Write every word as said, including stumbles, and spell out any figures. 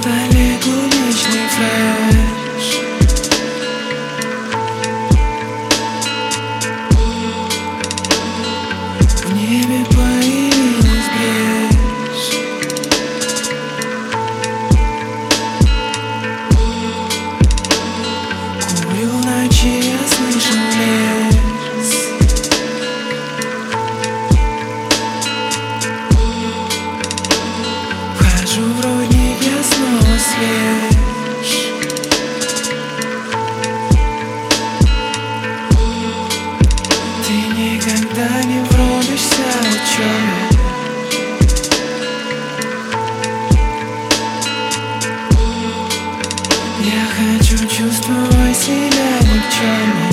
столе клубничный фреш. В небе появилась брешь. Курю в ночи, я слышу лес. Вхожу в родник, я снова свеж. Ты никогда не врубишься, о чем я. Я хочу чувствовать себя никчемным.